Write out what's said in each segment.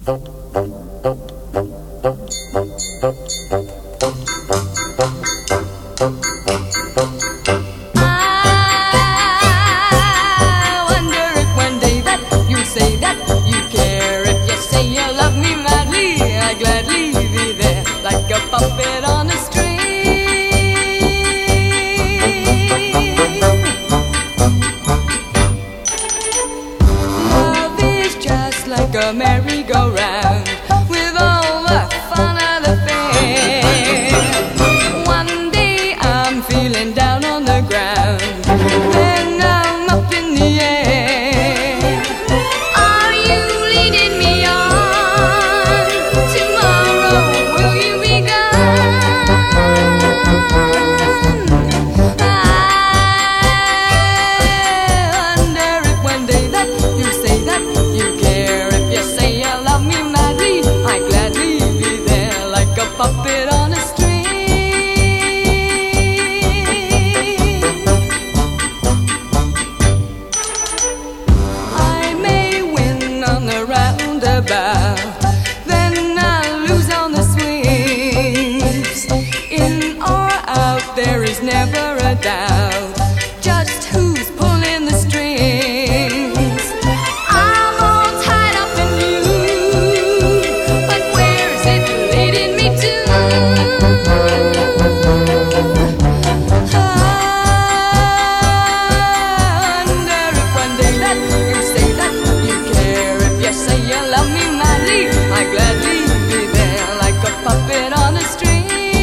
wonder if one day that you say that you care. If you say you love me madly, I gladly be there like a puppet on a string. Love is just like a merry-go-round with all the fun of the fair. One day I'm feeling down on the ground, then I'm up in the air. Are you leading me on? Tomorrow will you be gone? I wonder if one day that you say that you care. If you say you love me madly, I gladly be there like a puppet on a string. I may win on the roundabout, then I'll lose on the swings. In or out, there is never a doubt just who's pulling the strings. I'm all tied up in you, but where's it leading me to? I wonder if one day that you say that you care. If you say you love me madly, I gladly be there like a puppet on a string.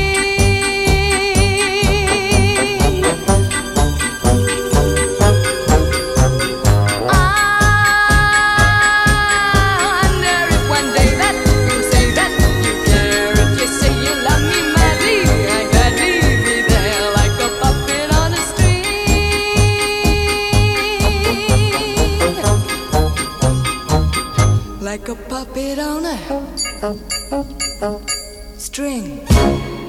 I wonder if one day that you say that you care. If you say you love me madly, I gladly be there like a puppet on a string. Like a puppet on a string.